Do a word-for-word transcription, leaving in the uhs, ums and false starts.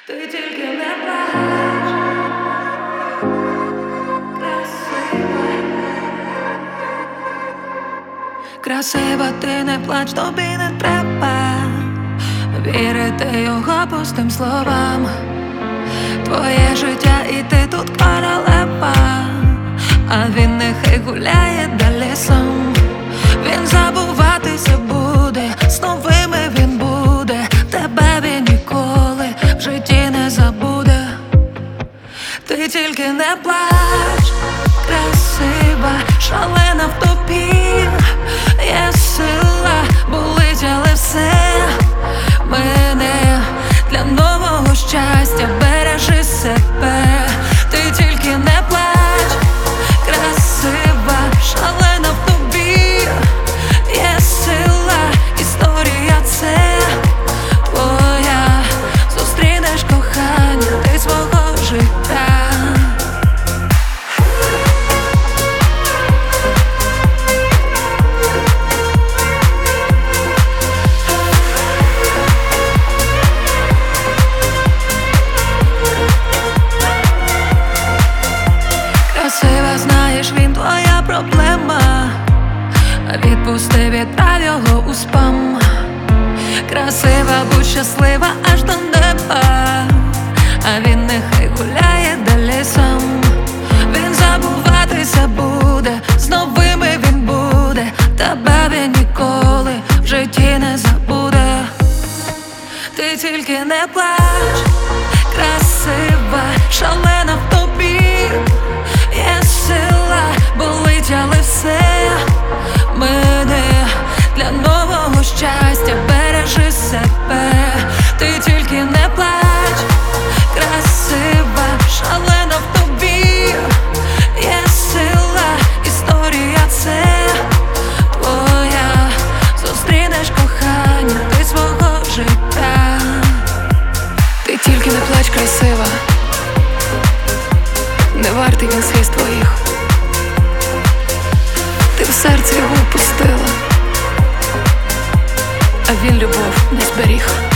Ти тільки не плач, красива, красива, ти не плач, тобі не треба вірити його пустим словам. Твоє життя і ти тут королева, а він нехай гуляє далі сам. Він забуватися буде, з новими він буде, тебе він ніколи в житті не забуде. Ти тільки не плач, красива, шалена в тобі є сила, болить, але все мене для нового щастя, бережи себе. Ти тільки не плач, красива, шалена в тобі є сила, історія це твоя, зустрінеш кохання ти свого життя. Красива, знаєш, він твоя проблема, відпусти, відправ його у спам. Красива, будь щаслива аж до неба, а він нехай гуляє далі сам. Він забуватися буде, з новими він буде, тебе він ніколи в житті не забуде. Ти тільки не плач, красива, шалена в тобі є сила, болить, але все мене для нового щастя, бережи себе. Ти тільки не плач, красива, шалена в тобі є сила, історія це твоя, зустрінеш кохання ти свого життя. Ти тільки не плач, красива, не вартий він сліз твоїх. Ти в серці його впустила, а він любов не зберіг.